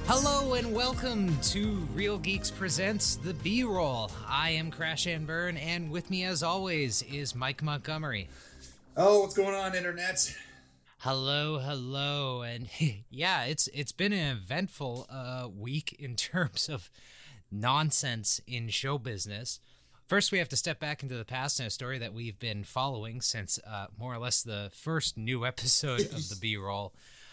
Hello and welcome to Real Geeks Presents The B-Roll. I am Crash and Burn, and with me as always is Mike Montgomery. Oh, what's going on, Internet? Hello, and yeah, it's been an eventful week in terms of nonsense in show business. First, we have to step back into the past and a story that we've been following since more or less the first new episode of The B-Roll.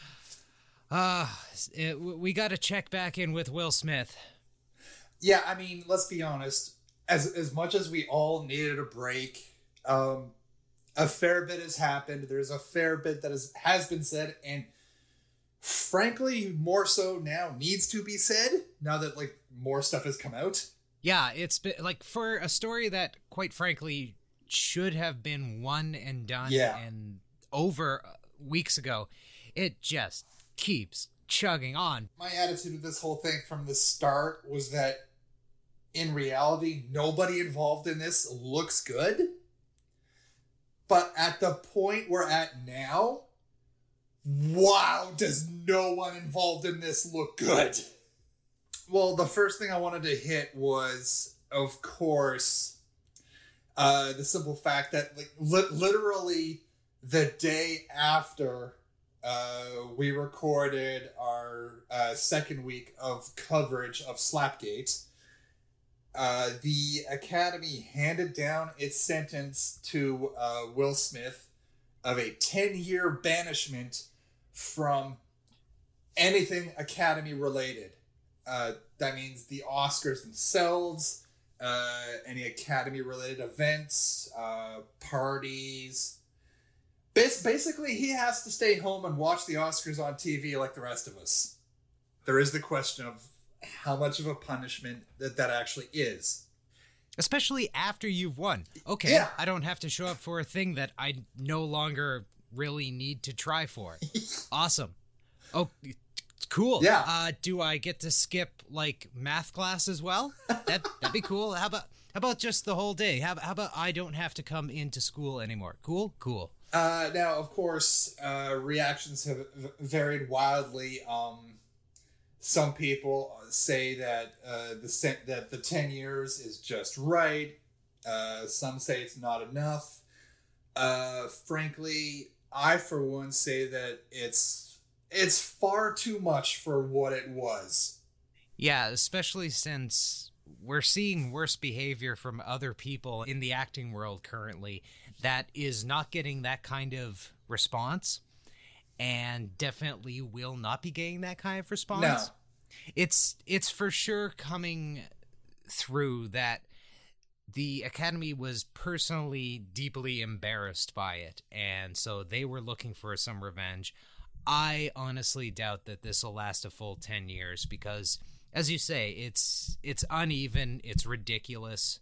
We got to check back in with Will Smith. Yeah, I mean, let's be honest. As much as we all needed a break, a fair bit has happened. There's a fair bit that has been said, and frankly, more so now needs to be said now that more stuff has come out. Yeah, it's been for a story that, quite frankly, should have been one and done and over weeks ago. It just keeps chugging on. My attitude of this whole thing from the start was that in reality, nobody involved in this looks good. But at the point we're at now, wow, does no one involved in this look good? Well, the first thing I wanted to hit was, of course, the simple fact that literally the day after we recorded our second week of coverage of Slapgate, the Academy handed down its sentence to Will Smith of a 10-year banishment from anything Academy related. That means the Oscars themselves, any Academy related events, parties. Basically, he has to stay home and watch the Oscars on TV like the rest of us. There is the question of how much of a punishment that actually is. Especially after you've won. Okay, yeah. I don't have to show up for a thing that I no longer really need to try for. Awesome. Oh, cool. Yeah. Do I get to skip, math class as well? That'd be cool. How about just the whole day? How about I don't have to come into school anymore? Cool? Now, of course, reactions have varied wildly. Some people say that the 10 years is just right. Some say it's not enough. Frankly, I for one say that it's far too much for what it was. Yeah, especially since we're seeing worse behavior from other people in the acting world currently that is not getting that kind of response and definitely will not be getting that kind of response. No. It's for sure coming through that the Academy was personally deeply embarrassed by it, and so they were looking for some revenge. I honestly doubt that this will last a full 10 years because, as you say, it's uneven, it's ridiculous.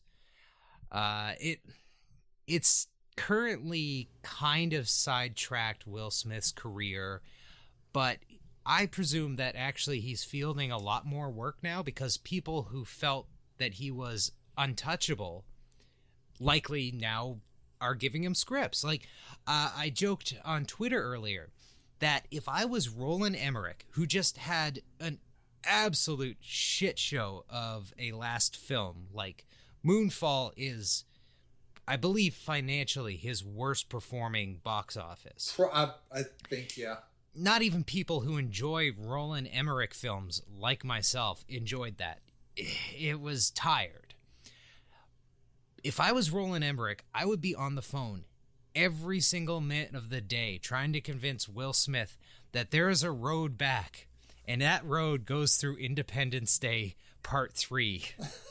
It's currently kind of sidetracked Will Smith's career, but I presume that actually he's fielding a lot more work now because people who felt that he was untouchable likely now are giving him scripts. I joked on Twitter earlier that if I was Roland Emmerich, who just had an absolute shit show of a last film, Moonfall is, I believe, financially his worst performing box office. I think, yeah. Not even people who enjoy Roland Emmerich films, like myself, enjoyed that. It was tired. If I was Roland Emmerich, I would be on the phone every single minute of the day trying to convince Will Smith that there is a road back, and that road goes through Independence Day Part 3.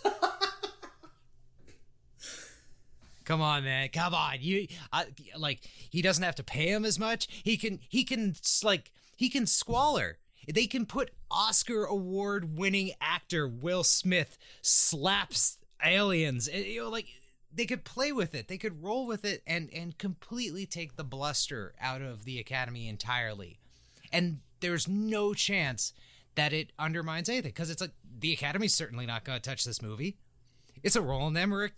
Come on, man. Come on. He doesn't have to pay him as much. He can squalor. They can put Oscar award winning actor Will Smith slaps aliens. They could play with it. They could roll with it and completely take the bluster out of the Academy entirely. And there's no chance that it undermines anything because it's the Academy's certainly not going to touch this movie. It's a Roland Emmerich,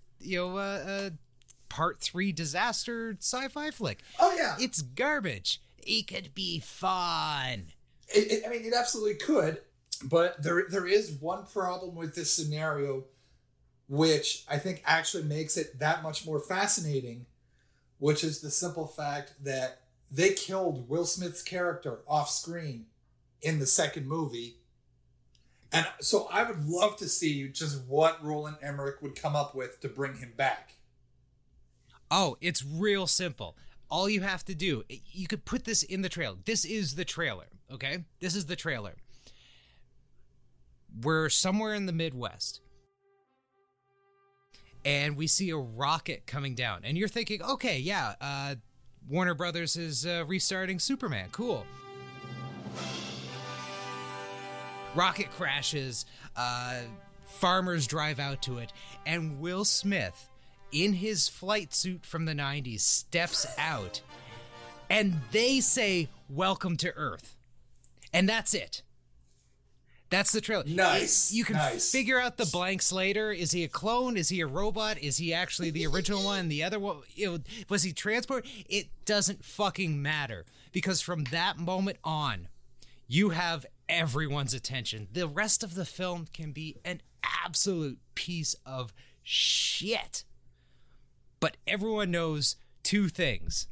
Part 3 disaster sci-fi flick. Oh, yeah. It's garbage. It could be fun. It absolutely could. But there is one problem with this scenario, which I think actually makes it that much more fascinating, which is the simple fact that they killed Will Smith's character off screen in the second movie. And so I would love to see just what Roland Emmerich would come up with to bring him back. Oh, it's real simple. All you have to do, you could put this in the trailer. This is the trailer, okay? This is the trailer. We're somewhere in the Midwest. And we see a rocket coming down. And you're thinking, okay, yeah, Warner Brothers is restarting Superman. Cool. Rocket crashes. Farmers drive out to it. And Will Smith, in his flight suit from the 90s, steps out. And they say, "Welcome to Earth." And that's it. That's the trailer. Nice. You can figure out the blanks later. Is he a clone? Is he a robot? Is he actually the original one? The other one, was he transported? It doesn't fucking matter, because from that moment on, you have everyone's attention. The rest of the film can be an absolute piece of shit. But everyone knows two things.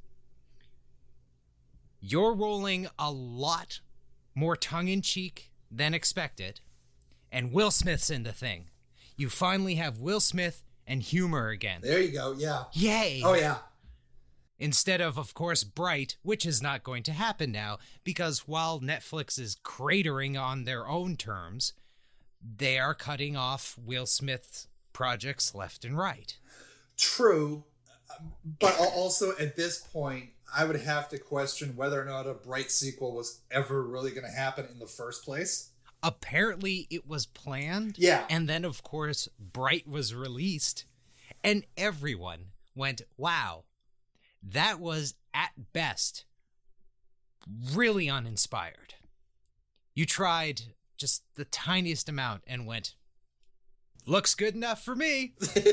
You're rolling a lot more tongue-in-cheek than expected, and Will Smith's in the thing. You finally have Will Smith and humor again. There you go, yeah. Yay! Oh, yeah. Instead of course, Bright, which is not going to happen now, because while Netflix is cratering on their own terms, they are cutting off Will Smith's projects left and right. True, but also at this point, I would have to question whether or not a Bright sequel was ever really going to happen in the first place. Apparently, it was planned. Yeah. And then, of course, Bright was released. And everyone went, wow, that was, at best, really uninspired. You tried just the tiniest amount and went, looks good enough for me.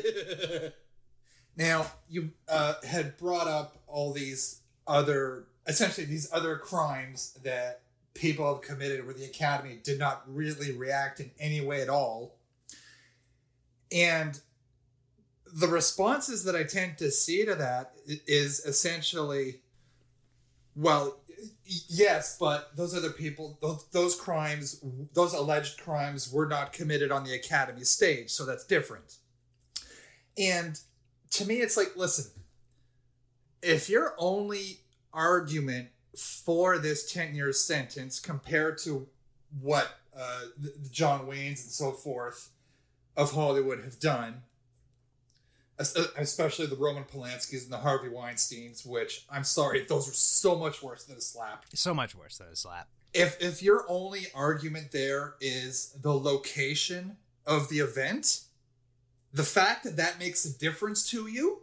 Now, you had brought up all these other crimes that people have committed where the Academy did not really react in any way at all. And the responses that I tend to see to that is essentially, well, yes, but those other people, those crimes, those alleged crimes were not committed on the Academy stage, so that's different. And to me, it's like, listen, if your only argument for this 10-year sentence compared to what the John Waynes and so forth of Hollywood have done, especially the Roman Polanskis and the Harvey Weinsteins, which, I'm sorry, those are so much worse than a slap. So much worse than a slap. If your only argument there is the location of the event, the fact that that makes a difference to you,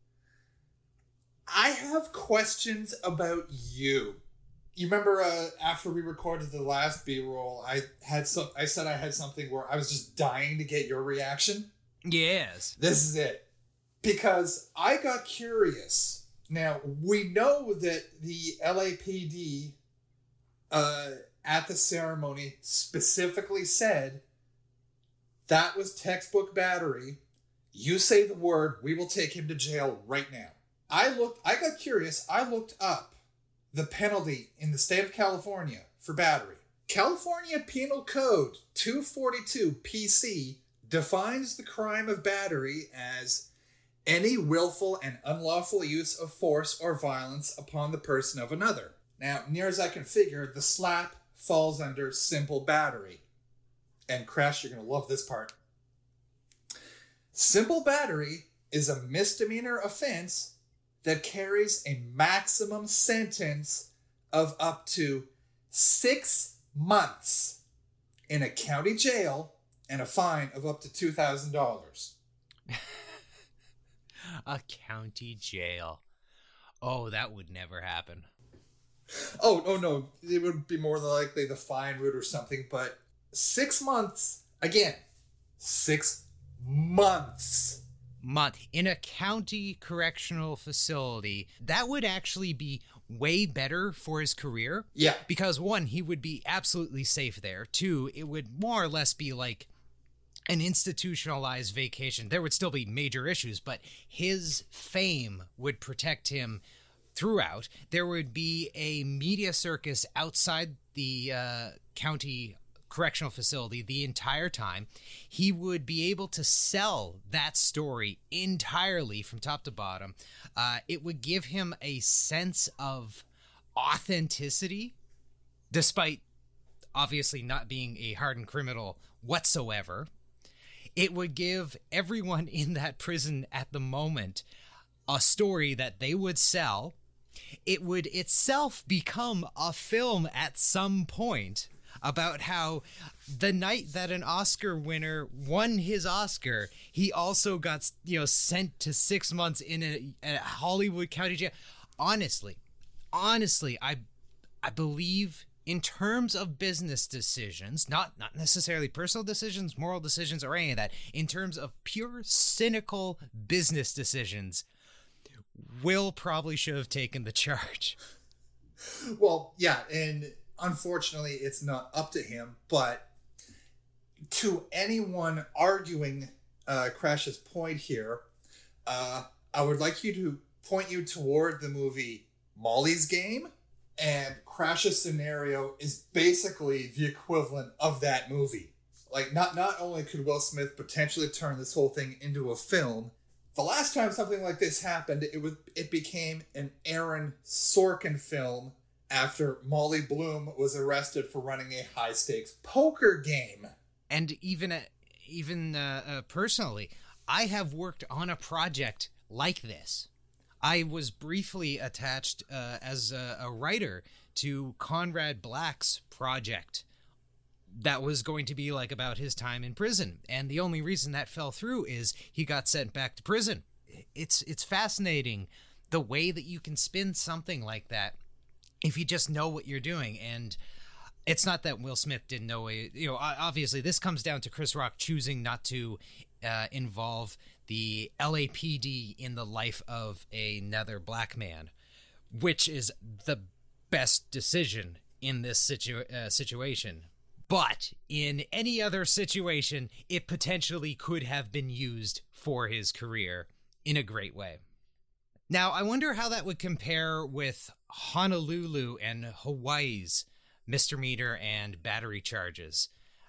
I have questions about you. You remember after we recorded the last B-roll, I said I had something where I was just dying to get your reaction? Yes. This is it. Because I got curious. Now, we know that the LAPD at the ceremony specifically said that was textbook battery. You say the word, we will take him to jail right now. I got curious. I looked up the penalty in the state of California for battery. California Penal Code 242 PC defines the crime of battery as any willful and unlawful use of force or violence upon the person of another. Now, near as I can figure, the slap falls under simple battery. And Crash, you're going to love this part. Simple battery is a misdemeanor offense that carries a maximum sentence of up to 6 months in a county jail and a fine of up to $2,000. A county jail. Oh, that would never happen. Oh, no. It would be more than likely the fine route or something, but 6 months, again, 6 months. In a county correctional facility, that would actually be way better for his career. Yeah. Because one, he would be absolutely safe there. Two, it would more or less be like an institutionalized vacation. There would still be major issues, but his fame would protect him throughout. There would be a media circus outside the county correctional facility the entire time. He would be able to sell that story entirely from top to bottom. It would give him a sense of authenticity, despite obviously not being a hardened criminal whatsoever. It would give everyone in that prison at the moment a story that they would sell. It would itself become a film at some point about how the night that an Oscar winner won his Oscar, he also got, sent to 6 months in a Hollywood county jail. Honestly, I believe in terms of business decisions, not necessarily personal decisions, moral decisions, or any of that, in terms of pure cynical business decisions, Will probably should have taken the charge. Well, yeah, and unfortunately it's not up to him, but to anyone arguing Crash's point here, I would like you to point you toward the movie Molly's Game, and Crash's scenario is basically the equivalent of that movie. Like, not only could Will Smith potentially turn this whole thing into a film, the last time something like this happened, it became an Aaron Sorkin film after Molly Bloom was arrested for running a high-stakes poker game. And even personally, I have worked on a project like this. I was briefly attached as a writer to Conrad Black's project that was going to be like about his time in prison. And the only reason that fell through is he got sent back to prison. It's fascinating the way that you can spin something like that if you just know what you're doing. And it's not that Will Smith didn't know it. Obviously this comes down to Chris Rock choosing not to involve the LAPD in the life of another black man, which is the best decision in this situation. But in any other situation, it potentially could have been used for his career in a great way. Now, I wonder how that would compare with Honolulu and Hawaii's misdemeanor and battery charges.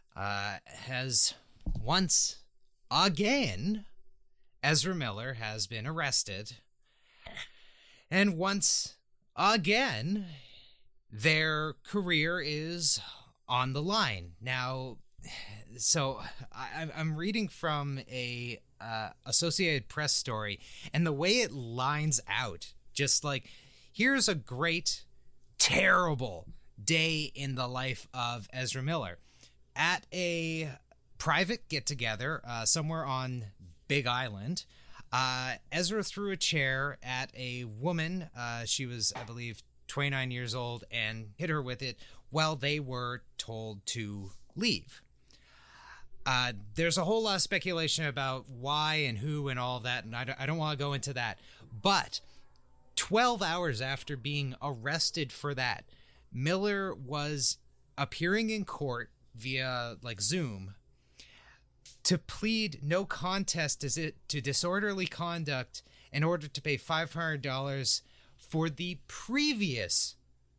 Has once again, Ezra Miller has been arrested, and once again, their career is on the line. Now, so I'm reading from a Associated Press story, and the way it lines out, just like, here's a great, terrible day in the life of Ezra Miller. At a private get-together somewhere on Big Island, Ezra threw a chair at a woman. She was, I believe, 29 years old, and hit her with it while they were told to leave. There's a whole lot of speculation about why and who and all that, and I don't want to go into that. But 12 hours after being arrested for that, Miller was appearing in court via Zoom to plead no contest to disorderly conduct in order to pay $500 for the previous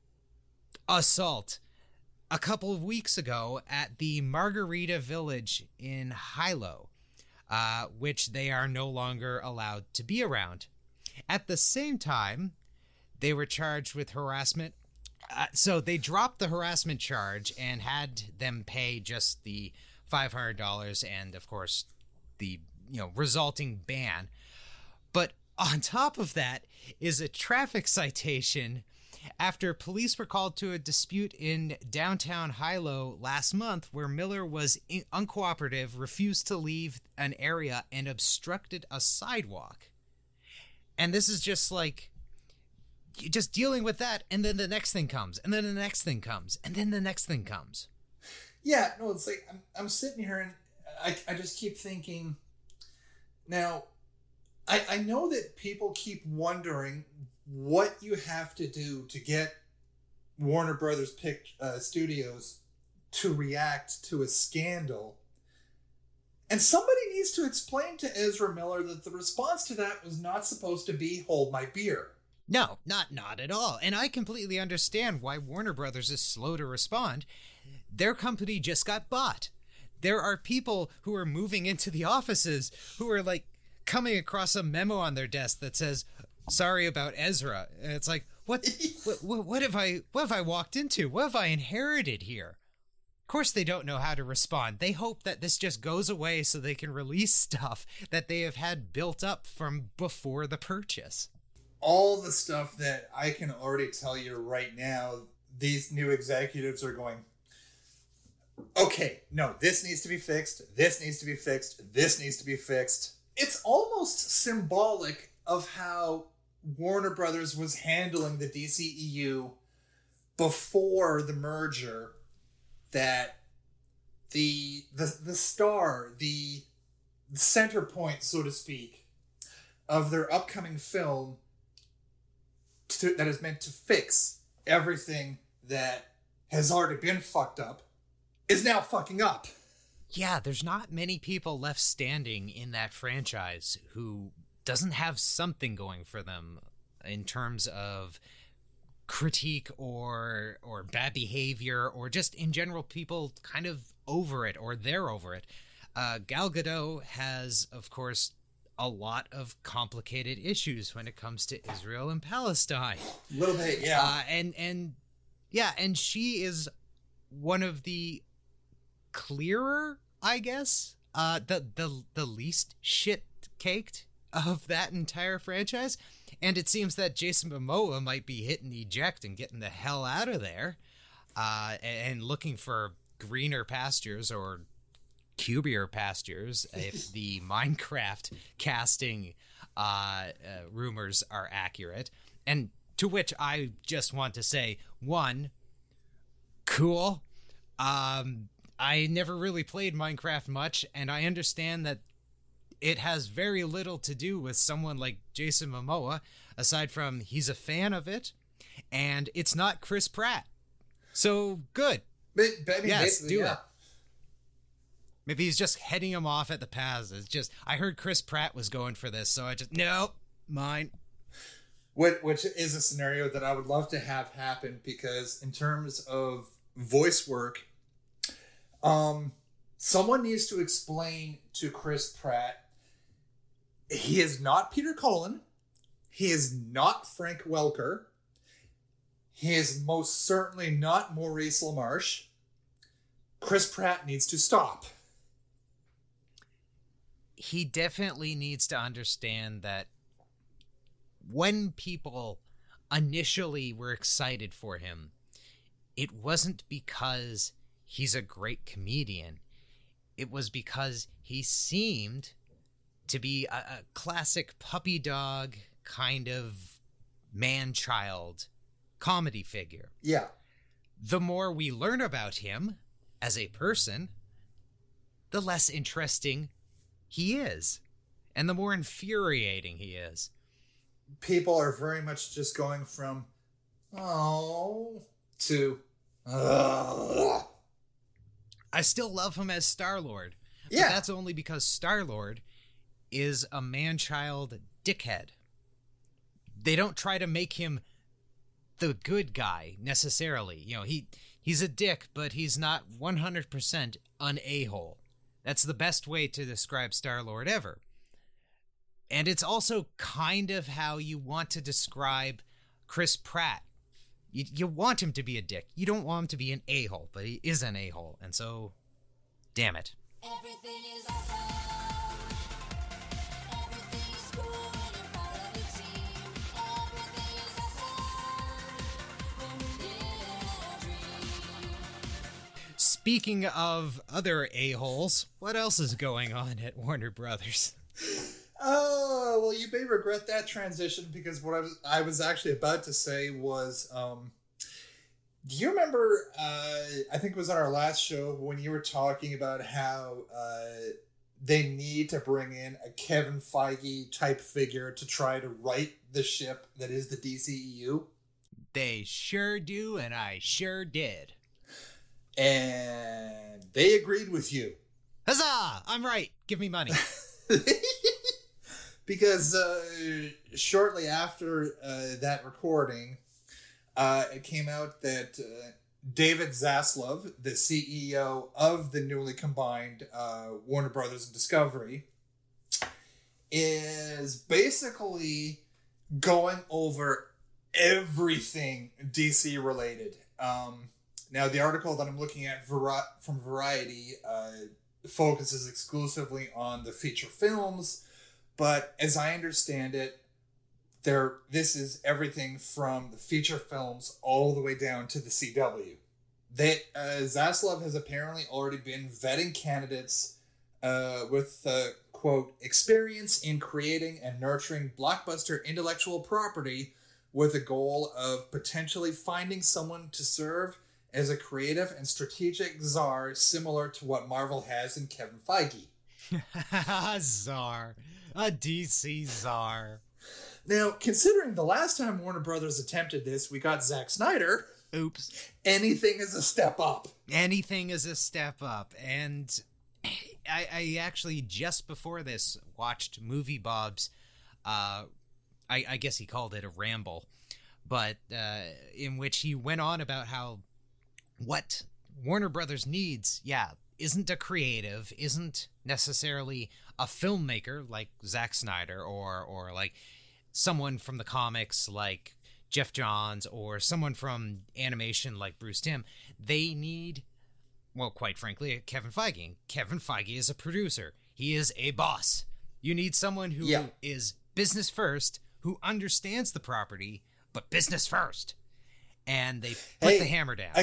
assault a couple of weeks ago at the Margarita Village in Hilo, which they are no longer allowed to be around. At the same time, they were charged with harassment. So they dropped the harassment charge and had them pay just the $500 and, of course, the resulting ban. But on top of that is a traffic citation after police were called to a dispute in downtown Hilo last month where Miller was uncooperative, refused to leave an area, and obstructed a sidewalk. And this is just just dealing with that, and then the next thing comes, and then the next thing comes, and then the next thing comes. Yeah, no, it's I'm sitting here and I just keep thinking, now, I know that people keep wondering what you have to do to get Warner Brothers Studios to react to a scandal. And somebody needs to explain to Ezra Miller that the response to that was not supposed to be hold my beer. No, not at all. And I completely understand why Warner Brothers is slow to respond. Their company just got bought. There are people who are moving into the offices who are like coming across a memo on their desk that says, "Sorry about Ezra." And it's like, what have I walked into? What have I inherited here? Of course they don't know how to respond. They hope that this just goes away so they can release stuff that they have had built up from before the purchase. All the stuff that I can already tell you right now, these new executives are going, okay, no, this needs to be fixed. This needs to be fixed. This needs to be fixed. It's almost symbolic of how Warner Brothers was handling the DCEU before the merger, that the star, the center point, so to speak, of their upcoming film that is meant to fix everything that has already been fucked up is now fucking up. Yeah, there's not many people left standing in that franchise who doesn't have something going for them in terms of critique or bad behavior, or just in general people kind of over it, or they're over it. Gal Gadot has, of course, a lot of complicated issues when it comes to Israel and Palestine. A little bit, yeah. And she is one of the clearer, I guess, the least shit-caked of that entire franchise. And it seems that Jason Momoa might be hitting eject and getting the hell out of there, and looking for greener pastures, or cubier pastures, if the Minecraft casting rumors are accurate. And to which I just want to say, one, cool. I never really played Minecraft much, and I understand that it has very little to do with someone like Jason Momoa, aside from he's a fan of it, and it's not Chris Pratt. So, good. Yes, do it. Maybe he's just heading him off at the pass. It's just, I heard Chris Pratt was going for this, so I just, nope, mine. Which is a scenario that I would love to have happen, because in terms of voice work, someone needs to explain to Chris Pratt, he is not Peter Cullen. He is not Frank Welker. He is most certainly not Maurice LaMarche. Chris Pratt needs to stop. He definitely needs to understand that when people initially were excited for him, it wasn't because he's a great comedian. It was because he seemed to be a classic puppy dog kind of man-child comedy figure. Yeah. The more we learn about him as a person, the less interesting he is, and the more infuriating he is. People are very much just going from, oh, to, ugh. I still love him as Star-Lord. Yeah. But that's only because Star-Lord is a man-child dickhead. They don't try to make him the good guy, necessarily. You know, he's a dick, but he's not 100% an a-hole. That's the best way to describe Star-Lord ever. And it's also kind of how you want to describe Chris Pratt. You want him to be a dick. You don't want him to be an a-hole, but he is an a-hole. And so, damn it. Everything is awesome. Everything's cool when you're part of the team. Everything is awesome when we live a dream. Speaking of other a-holes, what else is going on at Warner Brothers? Oh, well, you may regret that transition, because what I was actually about to say was, do you remember, I think it was on our last show, when you were talking about how they need to bring in a Kevin Feige type figure to try to right the ship that is the DCEU. They sure do, and I sure did. And they agreed with you. Huzzah! I'm right. Give me money. Because shortly after that recording, it came out that David Zaslav, the CEO of the newly combined Warner Brothers and Discovery, is basically going over everything DC related. Now, the article that I'm looking at from Variety focuses exclusively on the feature films, but as I understand it, this is everything from the feature films all the way down to the CW. Zaslav has apparently already been vetting candidates with, quote, experience in creating and nurturing blockbuster intellectual property with a goal of potentially finding someone to serve as a creative and strategic czar similar to what Marvel has in Kevin Feige. Czar. A DC czar. Now, considering the last time Warner Brothers attempted this, we got Zack Snyder. Oops. Anything is a step up. Anything is a step up. And I actually, just before this, watched Movie Bob's, I guess he called it a ramble, but in which he went on about how what Warner Brothers needs, isn't a creative, isn't necessarily a filmmaker like Zack Snyder or like someone from the comics like Jeff Johns or someone from animation like Bruce Timm. They need, well, quite frankly, Kevin Feige. Kevin Feige is a producer. He is a boss. You need someone who is business first, who understands the property, but business first. And they put the hammer down.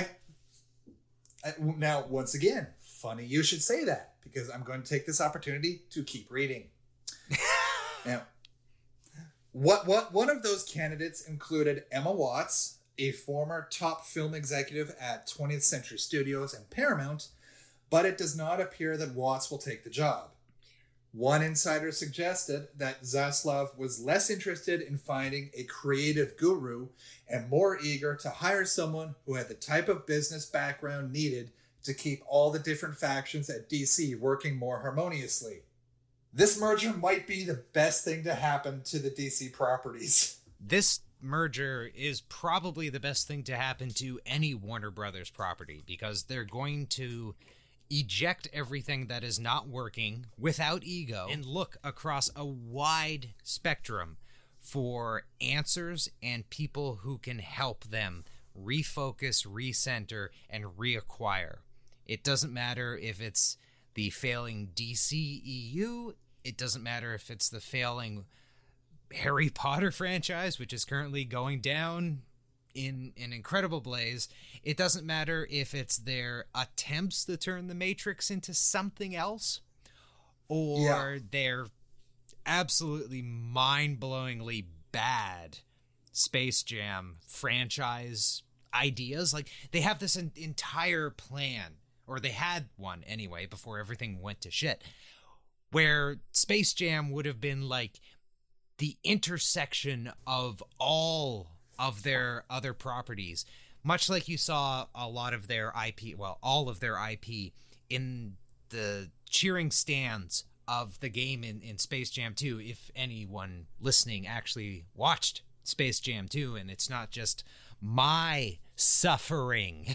Now, once again, funny you should say that, because I'm going to take this opportunity to keep reading. Now, one of those candidates included Emma Watts, a former top film executive at 20th Century Studios and Paramount, but it does not appear that Watts will take the job. One insider suggested that Zaslav was less interested in finding a creative guru and more eager to hire someone who had the type of business background needed to keep all the different factions at DC working more harmoniously. This merger might be the best thing to happen to the DC properties. This merger is probably the best thing to happen to any Warner Brothers property, because they're going to eject everything that is not working without ego and look across a wide spectrum for answers and people who can help them refocus, recenter, and reacquire. It doesn't matter if it's the failing DCEU, it doesn't matter if it's the failing Harry Potter franchise, which is currently going down in an incredible blaze. It doesn't matter if it's their attempts to turn the Matrix into something else, or their absolutely mind-blowingly bad Space Jam franchise ideas. Like, they have this entire plan, or they had one anyway before everything went to shit, where Space Jam would have been like the intersection of all of their other properties, much like you saw a lot of their IP, well, all of their IP in the cheering stands of the game in Space Jam 2, if anyone listening actually watched Space Jam 2, and it's not just my suffering.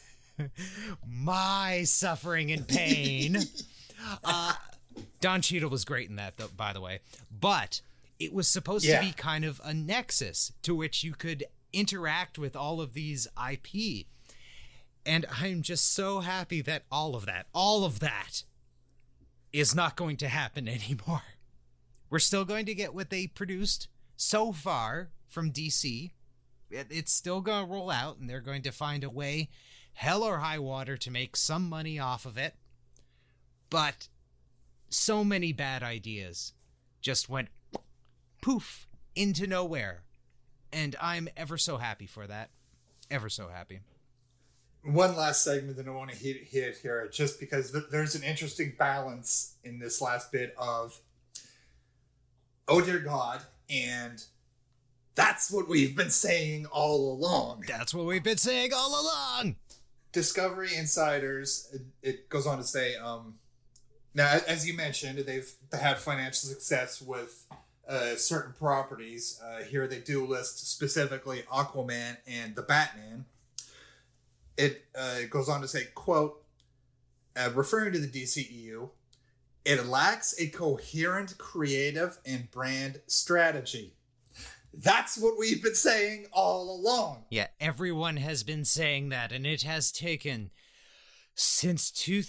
My suffering and pain. Don Cheadle was great in that, though, by the way. But it was supposed to be kind of a nexus to which you could interact with all of these IP. And I'm just so happy that all of that is not going to happen anymore. We're still going to get what they produced so far from DC. It's still going to roll out, and they're going to find a way, hell or high water, to make some money off of it. But so many bad ideas just went poof into nowhere. And I'm ever so happy for that. Ever so happy. One last segment that I want to hit here, just because there's an interesting balance in this last bit of "Oh dear God" and "That's what we've been saying all along." That's what we've been saying all along. Discovery Insiders, it goes on to say, now, as you mentioned, they've had financial success with certain properties. Here they do list specifically Aquaman and the Batman. It goes on to say, quote, referring to the DCEU, "It lacks a coherent creative and brand strategy. That's what we've been saying all along." Yeah, everyone has been saying that, and it has taken since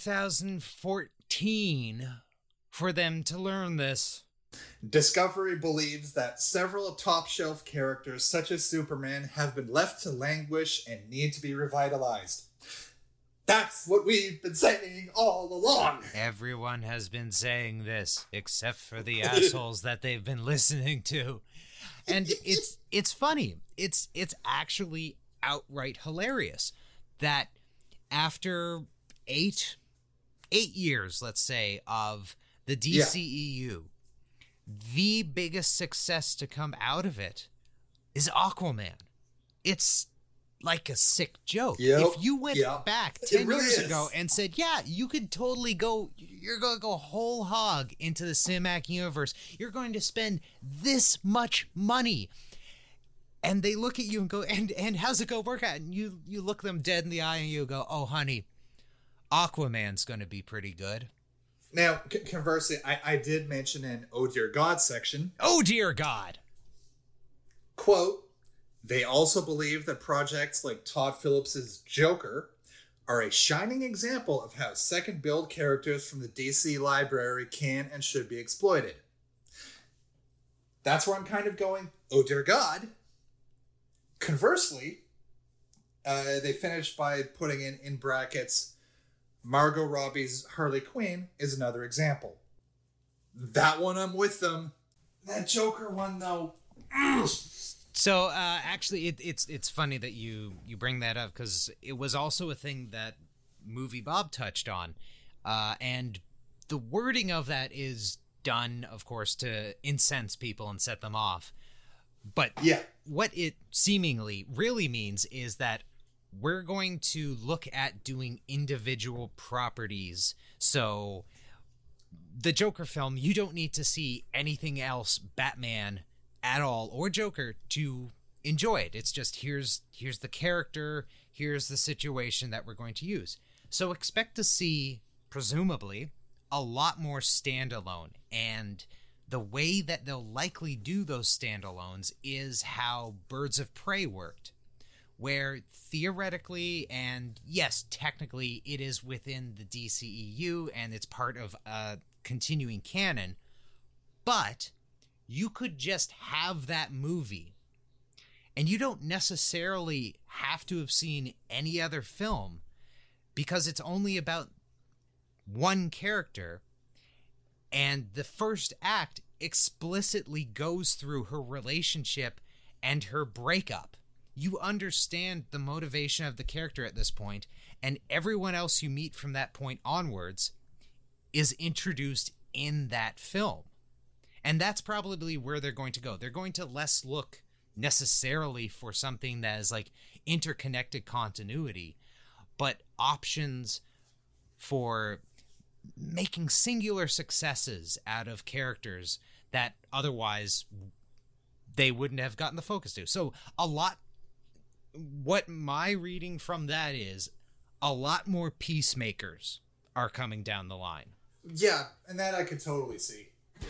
2014 for them to learn this. Discovery believes that several top-shelf characters, such as Superman, have been left to languish and need to be revitalized. That's what we've been saying all along. Everyone has been saying this, except for the assholes that they've been listening to. And it's funny. It's actually outright hilarious that after eight years, let's say, of the DCEU, the biggest success to come out of it is Aquaman. It's like a sick joke. Yep. If you went back 10 really years is. ago and said, yeah, you could totally you're going to go whole hog into the Cinematic universe. You're going to spend this much money. And they look at you and go, and how's it going to work out? And you look them dead in the eye and you go, oh, honey, Aquaman's going to be pretty good. Now, conversely, I did mention in "Oh Dear God" section, Oh, dear God. quote, "They also believe that projects like Todd Phillips's Joker are a shining example of how second-build characters from the DC library can and should be exploited." That's where I'm kind of going, oh dear God. Conversely, they finished by putting in brackets, "Margot Robbie's Harley Quinn is another example." That one I'm with them. That Joker one, though. So actually, it's funny that you bring that up, because it was also a thing that Movie Bob touched on, and the wording of that is done, of course, to incense people and set them off. But Yeah. what it seemingly really means is that we're going to look at doing individual properties. So the Joker film, you don't need to see anything else Batman at all or Joker to enjoy it. It's just here's the character, here's the situation that we're going to use. So expect to see, presumably, a lot more standalone, and the way that they'll likely do those standalones is how Birds of Prey worked, where theoretically, and yes, technically, it is within the DCEU and it's part of a continuing canon, but you could just have that movie and you don't necessarily have to have seen any other film, because it's only about one character, and the first act explicitly goes through her relationship and her breakup. You understand the motivation of the character at this point, and everyone else you meet from that point onwards is introduced in that film. And that's probably where they're going to go. They're going to less look necessarily for something that is like interconnected continuity, but options for making singular successes out of characters that otherwise they wouldn't have gotten the focus to. So what my reading from that is, a lot more peacemakers are coming down the line. Yeah, and that I could totally see.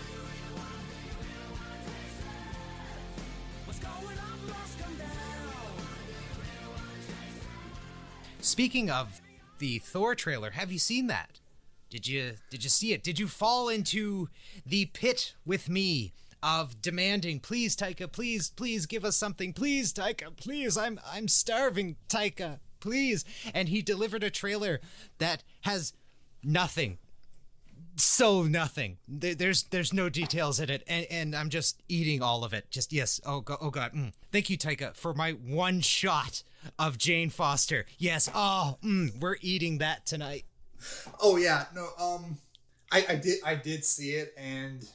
Speaking of the Thor trailer, have you seen that? Did you see it? Did you fall into the pit with me of demanding, please Taika, please give us something, please Taika, please, I'm starving, Taika, please? And he delivered a trailer that has nothing. so nothing. There's no details in it, and I'm just eating all of it. Just yes. Oh god. Thank you, Taika, for my one shot of Jane Foster. Yes. Oh, we're eating that tonight. Oh yeah, no. I did see it, and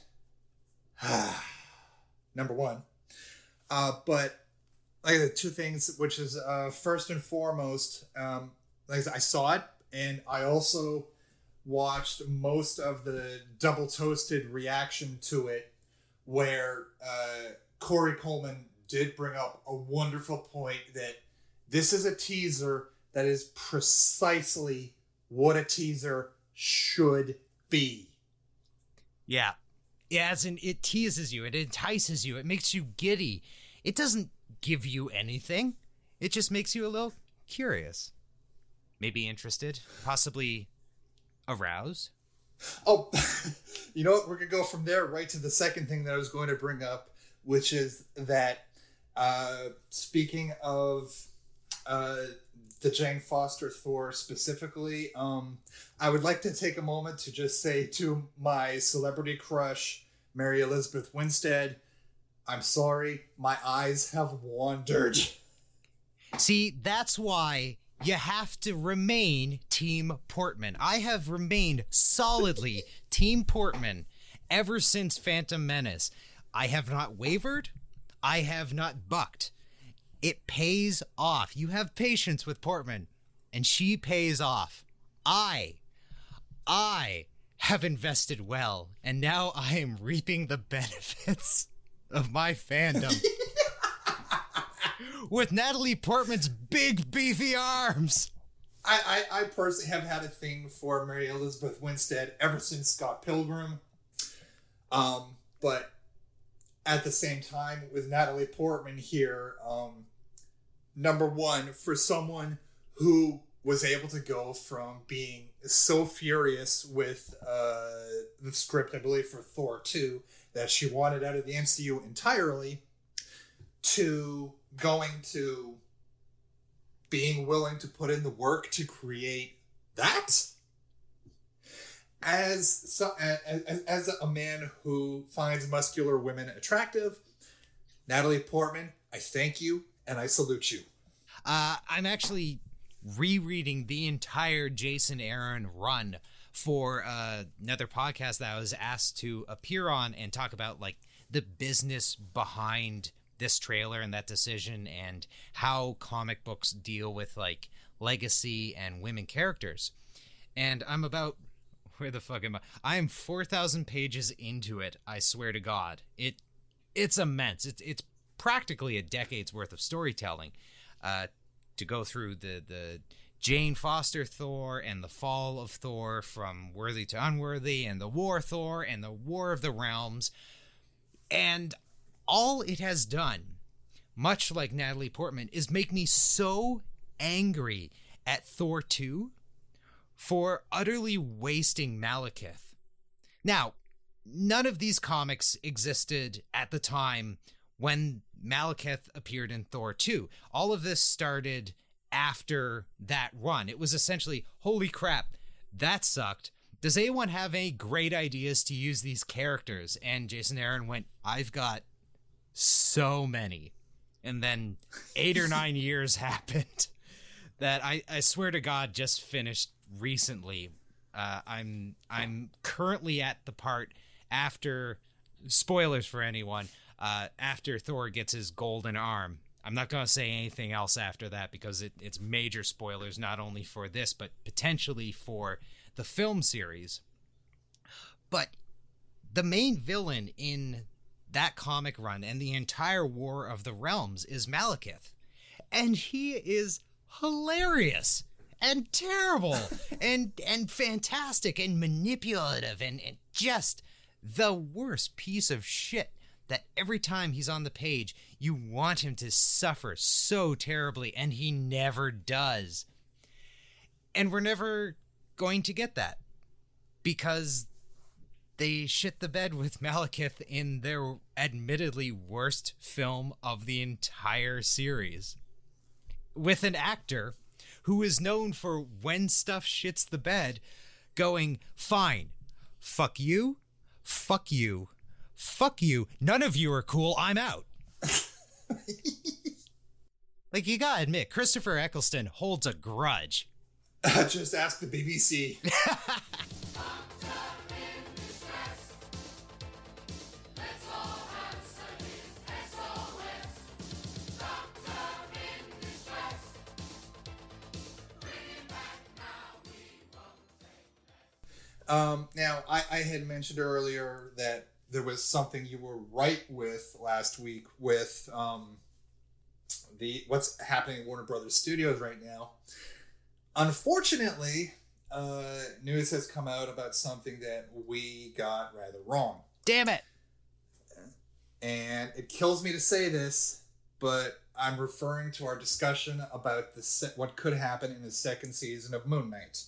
number one. But like the two things, which is first and foremost, like I said, I saw it, and I also watched most of the double toasted reaction to it, where Corey Coleman did bring up a wonderful point that this is a teaser that is precisely what a teaser should be. Yeah. Yeah, as in it teases you, it entices you, it makes you giddy. It doesn't give you anything. It just makes you a little curious. Maybe interested, possibly aroused. Oh, you know what? We're going to go from there right to the second thing that I was going to bring up, which is that speaking of the Jane Foster Thor specifically, I would like to take a moment to just say to my celebrity crush, Mary Elizabeth Winstead, I'm sorry, my eyes have wandered. See, that's why you have to remain Team Portman. I have remained solidly Team Portman ever since Phantom Menace. I have not wavered. I have not bucked. It pays off. You have patience with Portman, and she pays off. I have invested well, and now I am reaping the benefits of my fandom. With Natalie Portman's big, beefy arms. I personally have had a thing for Mary Elizabeth Winstead ever since Scott Pilgrim. But at the same time, with Natalie Portman here, number one, for someone who was able to go from being so furious with the script, I believe, for Thor 2, that she wanted out of the MCU entirely, to going to being willing to put in the work to create that. As a man who finds muscular women attractive, Natalie Portman, I thank you and I salute you. I'm actually rereading the entire Jason Aaron run for another podcast that I was asked to appear on and talk about like the business behind this trailer and that decision and how comic books deal with like legacy and women characters. And I'm about, where the fuck am I? I am 4,000 pages into it. I swear to God, it's immense. It's practically a decade's worth of storytelling to go through the Jane Foster Thor and the fall of Thor from worthy to unworthy and the War Thor and the War of the Realms. And all it has done, much like Natalie Portman, is make me so angry at Thor 2 for utterly wasting Malekith. Now, none of these comics existed at the time when Malekith appeared in Thor 2. All of this started after that run. It was essentially, holy crap, that sucked. Does anyone have any great ideas to use these characters? And Jason Aaron went, I've got so many. And then 8 or 9 years happened that I swear to God just finished recently. I'm currently at the part after, spoilers for anyone, after Thor gets his golden arm. I'm not going to say anything else after that because it's major spoilers, not only for this, but potentially for the film series. But the main villain in that comic run and the entire War of the Realms is Malekith. And he is hilarious and terrible and fantastic and manipulative and just the worst piece of shit that every time he's on the page, you want him to suffer so terribly, and he never does. And we're never going to get that because they shit the bed with Malekith in their admittedly worst film of the entire series, with an actor who is known for, when stuff shits the bed, going, fine, Fuck you. Fuck you. Fuck you. None of you are cool. I'm out. Like, you gotta admit, Christopher Eccleston holds a grudge. Just ask the BBC. Now, I had mentioned earlier that there was something you were right with last week with what's happening at Warner Brothers Studios right now. Unfortunately, news has come out about something that we got rather wrong. Damn it. And it kills me to say this, but I'm referring to our discussion about what could happen in the second season of Moon Knight.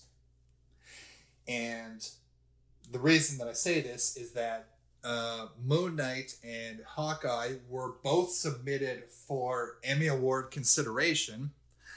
And the reason that I say this is that Moon Knight and Hawkeye were both submitted for Emmy Award consideration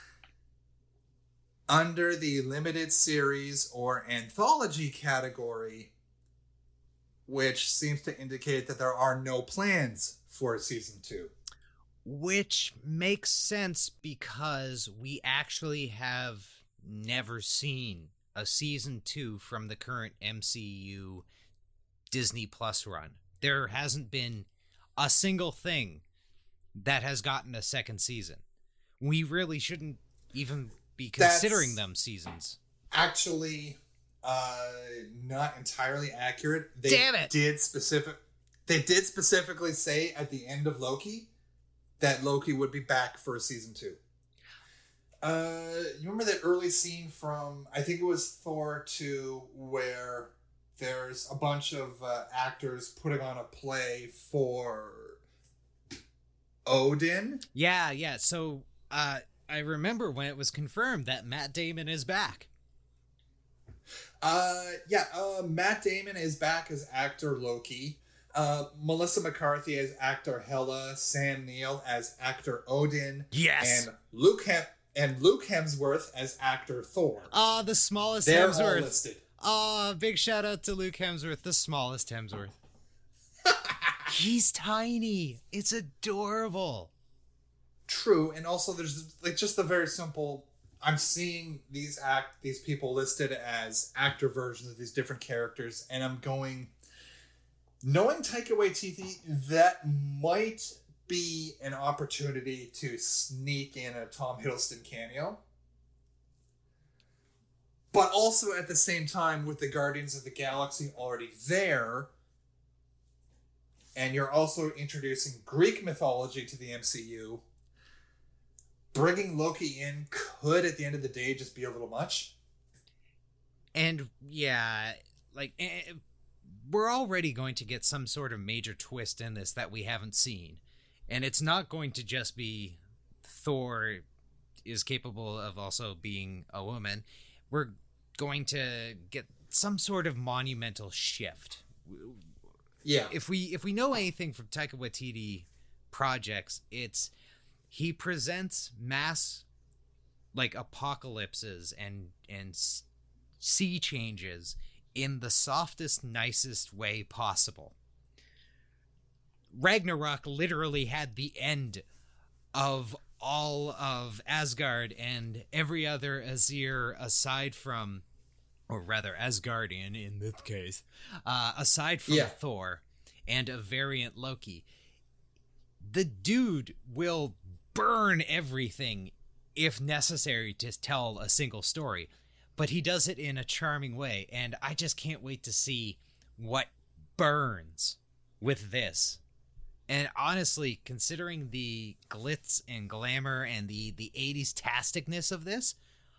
under the limited series or anthology category, which seems to indicate that there are no plans for season 2. Which makes sense because we actually have never seen a season 2 from the current MCU Disney Plus run. There hasn't been a single thing that has gotten a second season. We really shouldn't even be considering them seasons. Actually, not entirely accurate. Damn it! They did specifically say at the end of Loki that Loki would be back for a season 2. You remember that early scene from, I think it was Thor 2, where there's a bunch of actors putting on a play for Odin? Yeah. So, I remember when it was confirmed that Matt Damon is back. Matt Damon is back as actor Loki. Melissa McCarthy as actor Hela, Sam Neill as actor Odin, Yes. and Luke Hemsworth as actor Thor. The smallest They're Hemsworth. all listed. Big shout out to Luke Hemsworth, the smallest Hemsworth. He's tiny. It's adorable. True, and also there's like just the very simple. I'm seeing these people listed as actor versions of these different characters, and I'm going, knowing Taika Waititi, that might be an opportunity to sneak in a Tom Hiddleston cameo. But also at the same time, with the Guardians of the Galaxy already there, and you're also introducing Greek mythology to the MCU, bringing Loki in could, at the end of the day, just be a little much. And yeah, we're already going to get some sort of major twist in this that we haven't seen. And it's not going to just be Thor is capable of also being a woman. We're going to get some sort of monumental shift. Yeah. If we know anything from Taika Waititi projects, it's he presents mass apocalypses and sea changes in the softest, nicest way possible. Ragnarok literally had the end of all of Asgard and every other Azir aside from, or rather Asgardian in this case, aside from Thor and a variant Loki. The dude will burn everything if necessary to tell a single story, but he does it in a charming way, and I just can't wait to see what burns with this. And honestly, considering the glitz and glamour and the 80s tasticness of this,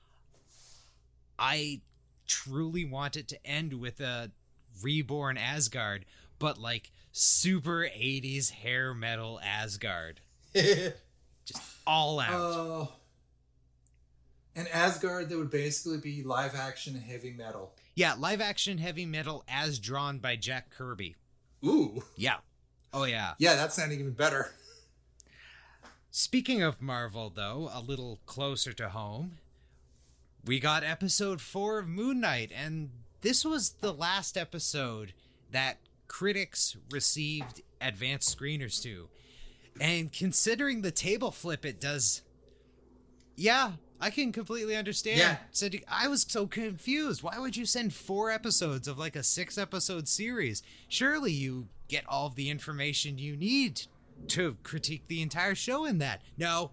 I truly want it to end with a reborn Asgard, but super 80s hair metal Asgard. Just all out. And Asgard, that would basically be live action heavy metal. Yeah, live action heavy metal as drawn by Jack Kirby. Ooh. Yeah. Oh, yeah. Yeah, that's sounding even better. Speaking of Marvel, though, a little closer to home, we got episode 4 of Moon Knight, and this was the last episode that critics received advanced screeners to. And considering the table flip it does, yeah, I can completely understand. Yeah. So I was so confused. Why would you send 4 episodes of like a 6-episode series? Surely you get all of the information you need to critique the entire show in that. No.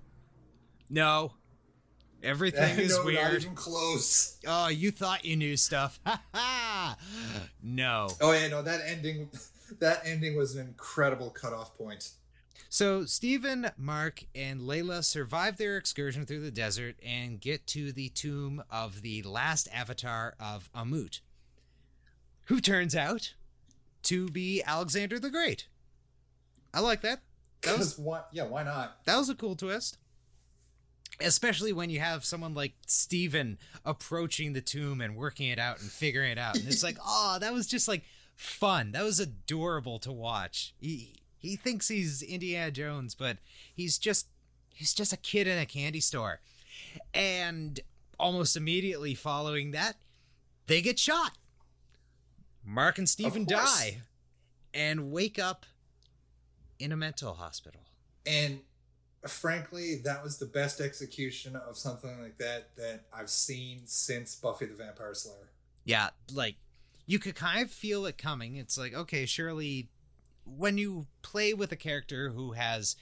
Everything is No, weird. not even close. Oh, you thought you knew stuff. Ha ha! No. Oh yeah, no, that ending was an incredible cutoff point. So Stephen, Mark, and Layla survive their excursion through the desert and get to the tomb of the last avatar of Amut, who turns out to be Alexander the Great. I like that. Why not? That was a cool twist. Especially when you have someone like Steven approaching the tomb and working it out and figuring it out. And it's like, oh, that was just like fun. That was adorable to watch. He thinks he's Indiana Jones, but he's just a kid in a candy store. And almost immediately following that, they get shot. Mark and Steven Of course. die and wake up in a mental hospital. And frankly, that was the best execution of something like that I've seen since Buffy the Vampire Slayer. Yeah, like, you could kind of feel it coming. It's like, okay, surely when you play with a character who has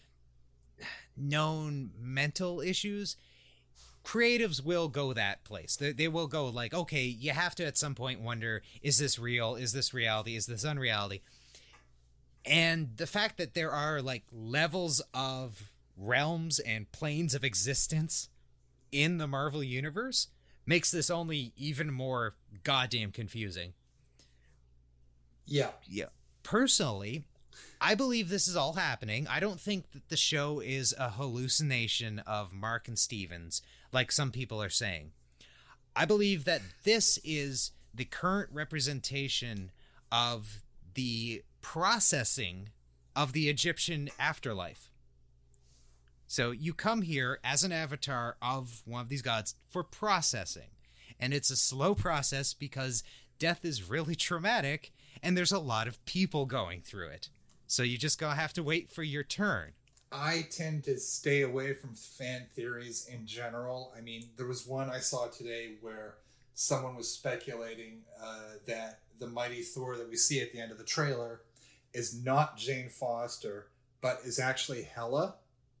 known mental issues, creatives will go that place. They will go like, okay, you have to at some point wonder, is this real? Is this reality? Is this unreality? And the fact that there are like levels of realms and planes of existence in the Marvel universe makes this only even more goddamn confusing. Yeah. Personally, I believe this is all happening. I don't think that the show is a hallucination of Mark and Stevens, like some people are saying. I believe that this is the current representation of the processing of the Egyptian afterlife. So you come here as an avatar of one of these gods for processing. And it's a slow process because death is really traumatic and there's a lot of people going through it. So you just gonna have to wait for your turn. I tend to stay away from fan theories in general. I mean, there was one I saw today where someone was speculating that the mighty Thor that we see at the end of the trailer is not Jane Foster, but is actually Hela.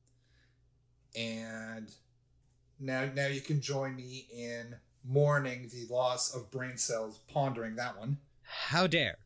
And now you can join me in mourning the loss of brain cells, pondering that one. How dare.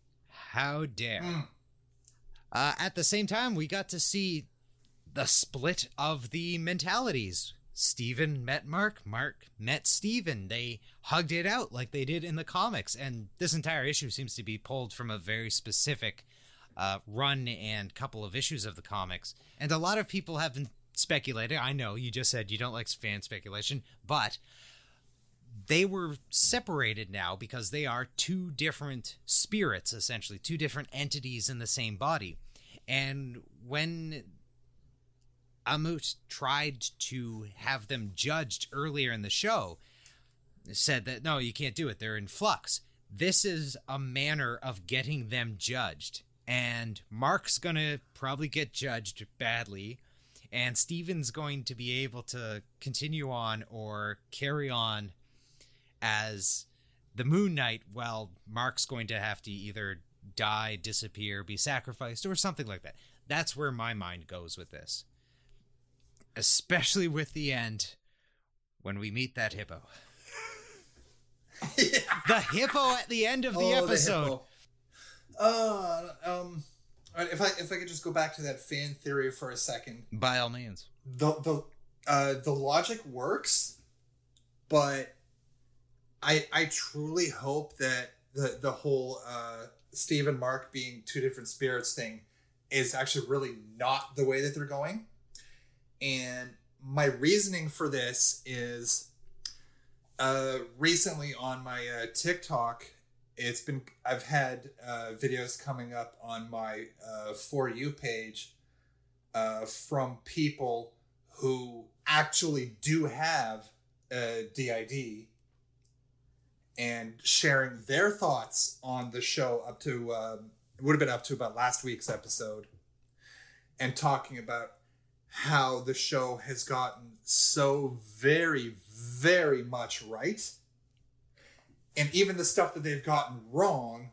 At the same time, we got to see the split of the mentalities. Steven met Mark met Steven. They hugged it out like they did in the comics. And this entire issue seems to be pulled from a very specific run and couple of issues of the comics. And a lot of people have been speculating. I know you just said you don't like fan speculation, but they were separated now because they are two different spirits, essentially, two different entities in the same body. And when Amut tried to have them judged earlier in the show, said that, no, you can't do it. They're in flux. This is a manner of getting them judged. And Mark's going to probably get judged badly. And Steven's going to be able to continue on or carry on as the Moon Knight, while Mark's going to have to either die, disappear, be sacrificed, or something like that. That's where my mind goes with this. Especially with the end, when we meet that hippo. Yeah. The hippo at the end of the episode. If I could just go back to that fan theory for a second. By all means. The logic works, but I truly hope that the whole Steve and Mark being two different spirits thing is actually really not the way that they're going. And my reasoning for this is recently on my TikTok, I've had videos coming up on my For You page from people who actually do have DID, and sharing their thoughts on the show up to it would have been up to about last week's episode, and talking about how the show has gotten so very, very much right, and even the stuff that they've gotten wrong,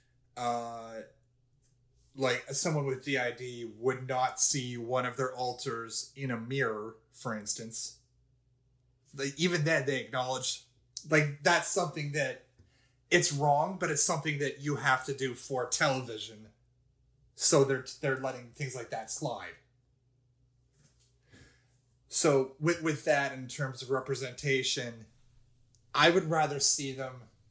like someone with DID would not see one of their alters in a mirror, for instance. Even then, they acknowledged, like, that's something that it's wrong, but it's something that you have to do for television. So they're letting things like that slide. So with that, in terms of representation, I would rather see them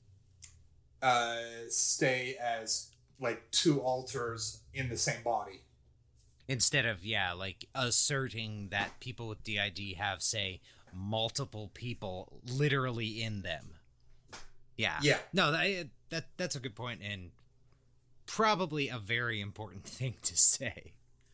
stay as like two alters in the same body. Instead of, like asserting that people with DID have, say, multiple people literally in them. Yeah. No, that's a good point, and probably a very important thing to say.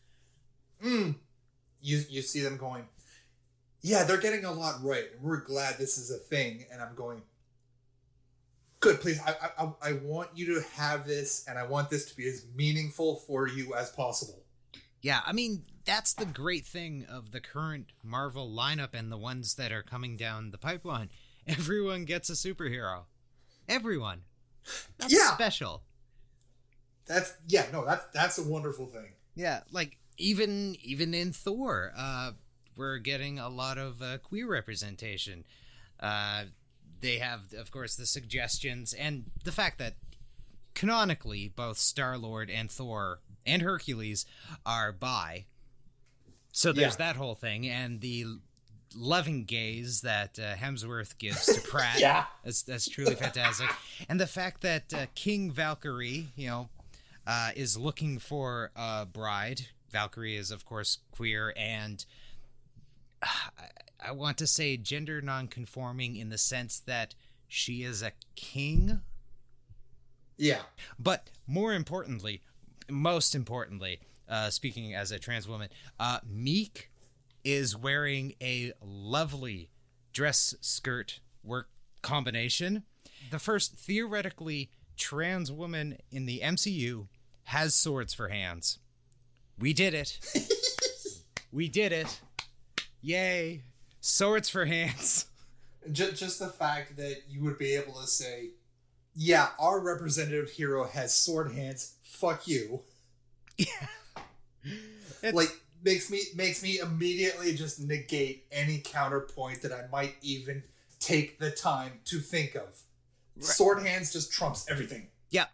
You see them going, yeah, they're getting a lot right, and we're glad this is a thing. And I'm going, good, please. I want you to have this, and I want this to be as meaningful for you as possible. Yeah, I mean, that's the great thing of the current Marvel lineup and the ones that are coming down the pipeline. Everyone gets a superhero. Everyone. That's special. That's a wonderful thing. Yeah, like even in Thor, we're getting a lot of queer representation. They have, of course, the suggestions and the fact that canonically both Star-Lord and Thor and Hercules are bi. So there's that whole thing, and the loving gaze that Hemsworth gives to Pratt. That's truly fantastic. And the fact that King Valkyrie, is looking for a bride. Valkyrie is, of course, queer, and I want to say gender non-conforming in the sense that she is a king. Yeah. But most importantly, speaking as a trans woman, Meek is wearing a lovely dress skirt work combination. The first theoretically trans woman in the MCU has swords for hands. We did it. We did it. Yay. Swords for hands. Just the fact that you would be able to say, yeah, our representative hero has sword hands. Fuck you. Yeah. Like, makes me immediately just negate any counterpoint that I might even take the time to think of. Right. Sword hands just trumps everything. Yeah.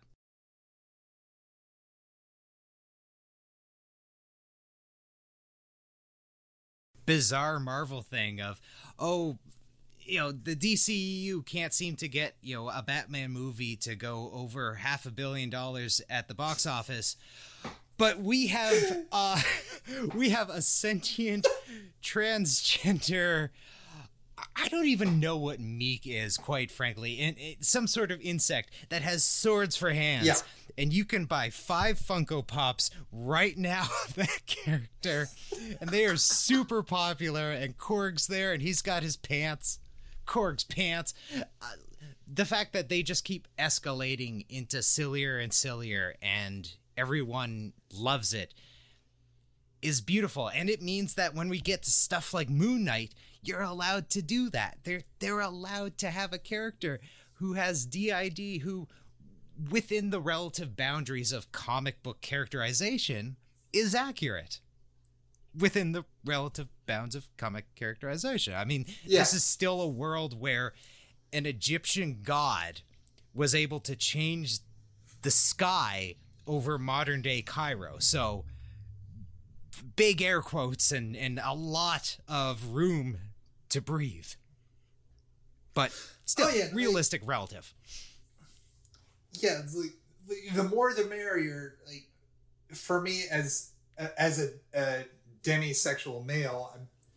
Bizarre Marvel thing of, the DCEU can't seem to get, a Batman movie to go over $500 million at the box office. But we have a sentient transgender. I don't even know what Meek is, quite frankly. And some sort of insect that has swords for hands. Yeah. And you can buy 5 Funko Pops right now of that character. And they are super popular. And Korg's there, and he's got his pants. Korg's pants. The fact that they just keep escalating into sillier and sillier, and everyone loves it, is beautiful. And it means that when we get to stuff like Moon Knight, you're allowed to do that. They're allowed to have a character who has DID, who, within the relative boundaries of comic book characterization, is accurate. Within the relative bounds of comic characterization. I mean, This is still a world where an Egyptian god was able to change the sky over modern day Cairo. So big air quotes and a lot of room to breathe. But still, realistic relative. Yeah, it's like, the more the merrier. Like, for me, as a demisexual male,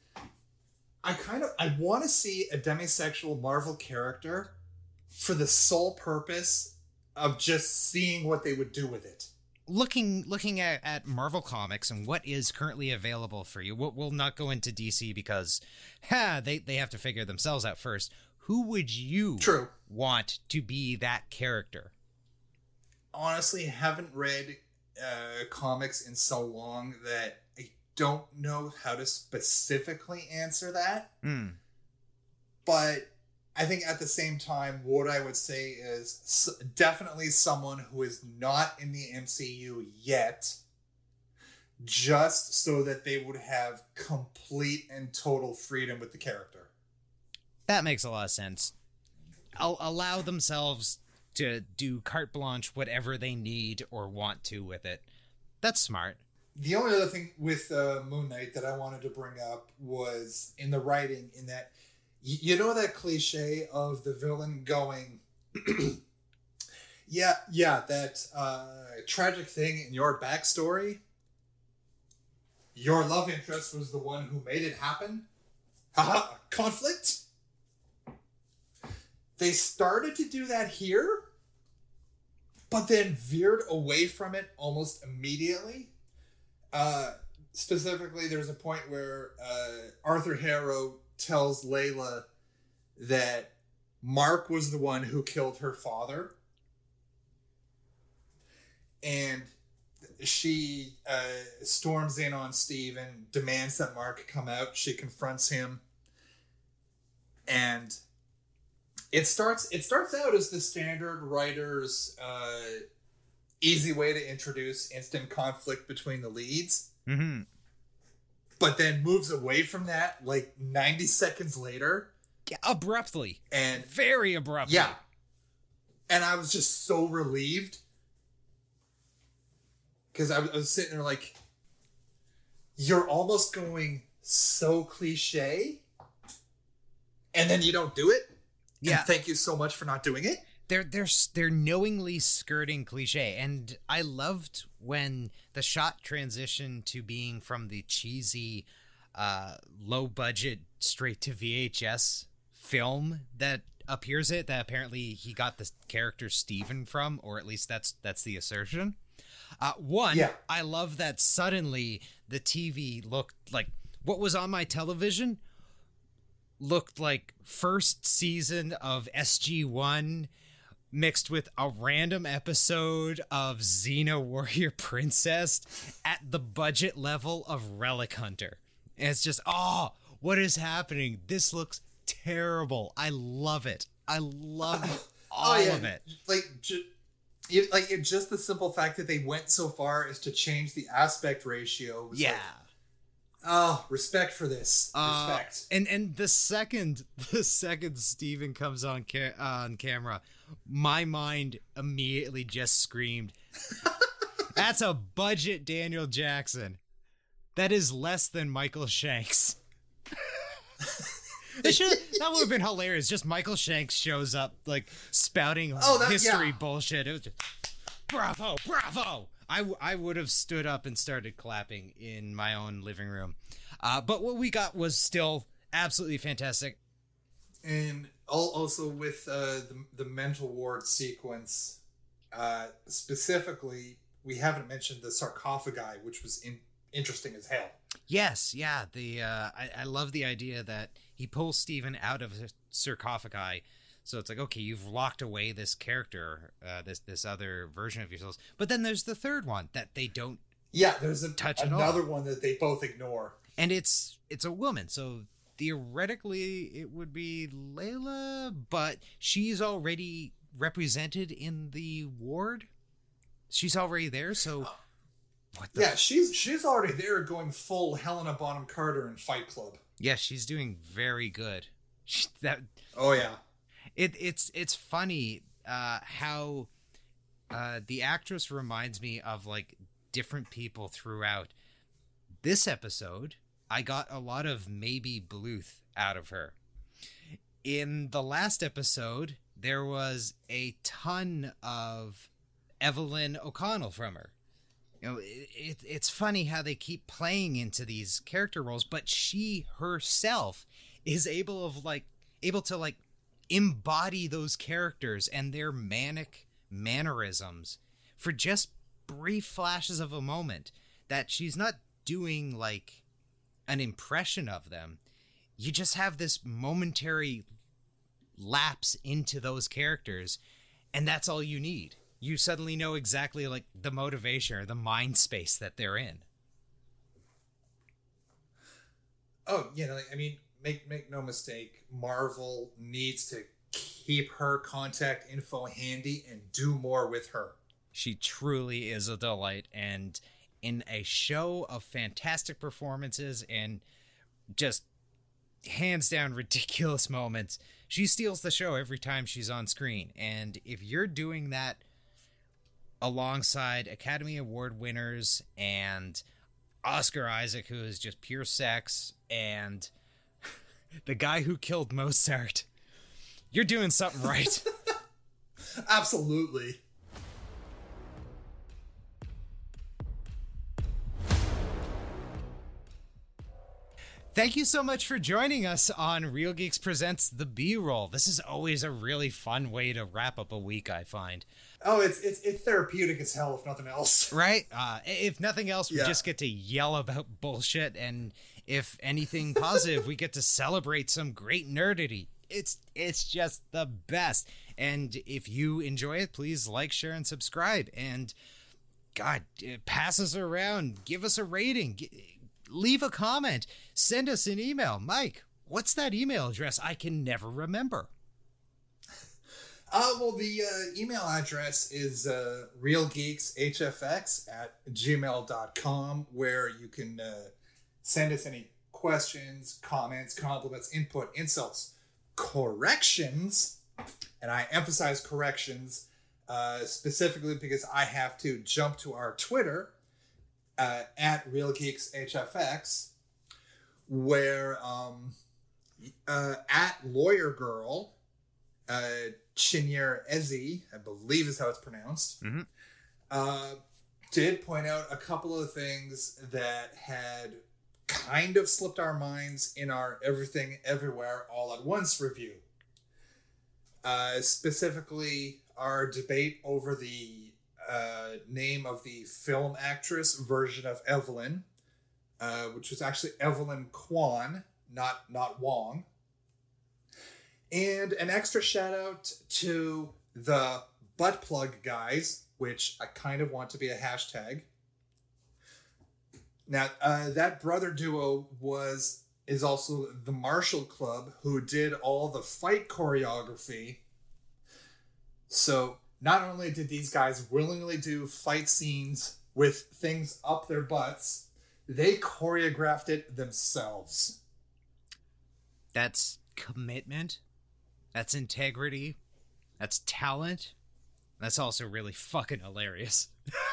I want to see a demisexual Marvel character for the sole purpose of just seeing what they would do with it. Looking at Marvel Comics and what is currently available for you, we'll not go into DC because they have to figure themselves out first. Who would you True. want to be that character? Honestly, haven't read comics in so long that I don't know how to specifically answer that. But I think at the same time, what I would say is definitely someone who is not in the MCU yet, just so that they would have complete and total freedom with the character. That makes a lot of sense. Allow themselves to do carte blanche whatever they need or want to with it. That's smart. The only other thing with Moon Knight that I wanted to bring up was in the writing, in that, you know that cliche of the villain going, yeah, that tragic thing in your backstory, your love interest was the one who made it happen? Haha, conflict? They started to do that here, but then veered away from it almost immediately. Specifically, there's a point where Arthur Harrow tells Layla that Mark was the one who killed her father. And she storms in on Steve and demands that Mark come out. She confronts him. And it starts out as the standard writer's easy way to introduce instant conflict between the leads. Mm-hmm. But then moves away from that like 90 seconds later. Yeah, abruptly. And very abruptly. yeah. And I was just so relieved. Because I was sitting there like, you're almost going so cliche, and then you don't do it? Yeah. And thank you so much for not doing it? They're knowingly skirting cliche, and I loved when the shot transitioned to being from the cheesy, low budget, straight to VHS film that appears that apparently he got the character Steven from, or at least that's the assertion. I love that suddenly the TV looked like what was on my television looked like first season of SG-1 mixed with a random episode of Xena Warrior Princess at the budget level of Relic Hunter. And it's just, what is happening? This looks terrible. I love it. I love all of it. Just the simple fact that they went so far as to change the aspect ratio. Was respect for this. Respect. And the second Steven comes on camera, my mind immediately just screamed, "That's a budget Daniel Jackson. That is less than Michael Shanks." That would have been hilarious. Just Michael Shanks shows up, like, spouting history bullshit. It was just, bravo. I would have stood up and started clapping in my own living room. But what we got was still absolutely fantastic. And also with the mental ward sequence, specifically, we haven't mentioned the sarcophagi, which was interesting as hell. Yes, yeah. I love the idea that he pulls Steven out of the sarcophagi. So it's like, okay, you've locked away this character, this other version of yourselves. But then there's the third one that they don't there's touch another one that they both ignore. And it's a woman, so theoretically it would be Layla, but she's already represented in the ward. She's already there, so she's already there going full Helena Bonham Carter in Fight Club. Yeah, she's doing very good. It's funny how the actress reminds me of like different people throughout. This episode, I got a lot of Maybe Bluth out of her. In the last episode, there was a ton of Evelyn O'Connell from her. You know, it's funny how they keep playing into these character roles, but she herself is able to embody those characters and their manic mannerisms for just brief flashes of a moment, that she's not doing like an impression of them. You just have this momentary lapse into those characters, and that's all you need. You suddenly know exactly like the motivation or the mind space that they're in. Oh, I mean, make no mistake, Marvel needs to keep her contact info handy and do more with her. She truly is a delight, and in a show of fantastic performances and just hands down ridiculous moments, she steals the show every time she's on screen. And if you're doing that alongside Academy Award winners and Oscar Isaac, who is just pure sex, and the guy who killed Mozart, you're doing something right. Absolutely. Thank you so much for joining us on Real Geeks Presents The B-Roll. This is always a really fun way to wrap up a week, I find. Oh, it's therapeutic as hell, if nothing else. Right? If nothing else, we Yeah. just get to yell about bullshit, and if anything positive, we get to celebrate some great nerdity. It's just the best. And if you enjoy it, please like, share, and subscribe. And God, pass us around. Give us a rating. Leave a comment. Send us an email. Mike, what's that email address? I can never remember. Well, the email address is realgeekshfx@gmail.com, where you can send us any questions, comments, compliments, input, insults, corrections, and I emphasize corrections specifically because I have to jump to our Twitter at realgeekshfx, where at lawyer girl Chinyer Ezi, I believe is how it's pronounced, did point out a couple of things that had kind of slipped our minds in our Everything Everywhere All at Once review. Specifically, our debate over the name of the film actress version of Evelyn, which was actually Evelyn Kwan, not Wong. And an extra shout out to the butt plug guys, which I kind of want to be a hashtag. Now, that brother duo is also the Marshall Club, who did all the fight choreography. So not only did these guys willingly do fight scenes with things up their butts, they choreographed it themselves. That's commitment. That's integrity. That's talent. That's also really fucking hilarious.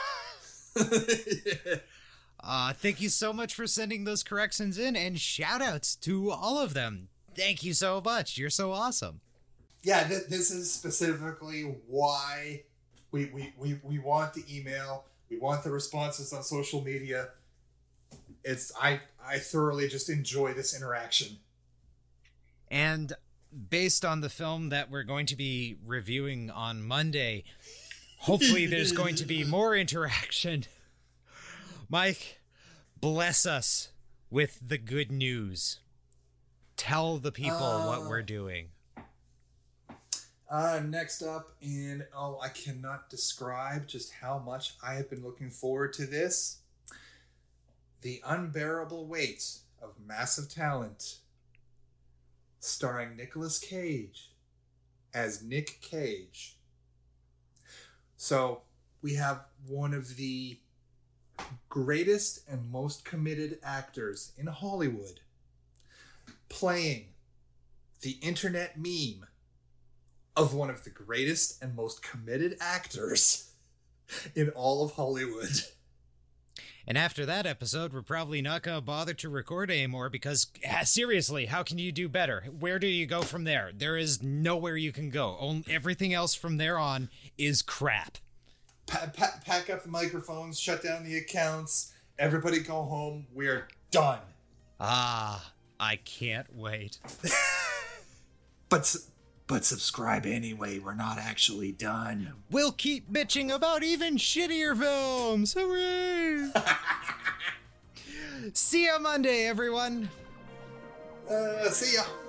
Thank you so much for sending those corrections in, and shout outs to all of them. Thank you so much. You're so awesome. Yeah, this is specifically why we want the email. We want the responses on social media. I thoroughly just enjoy this interaction. And based on the film that we're going to be reviewing on Monday, hopefully there's going to be more interaction. Mike, bless us with the good news. Tell the people what we're doing. Next up, and I cannot describe just how much I have been looking forward to this. The Unbearable Weight of Massive Talent, starring Nicolas Cage as Nick Cage. So, we have one of the greatest and most committed actors in Hollywood playing the internet meme of one of the greatest and most committed actors in all of Hollywood. And after that episode, we're probably not going to bother to record anymore because, seriously, how can you do better? Where do you go from there? There is nowhere you can go. Everything else from there on is crap. Pack up the microphones, shut down the accounts, everybody go home, we're done. Ah, I can't wait. But subscribe anyway, we're not actually done. We'll keep bitching about even shittier films. Hooray! See ya Monday, everyone. See ya.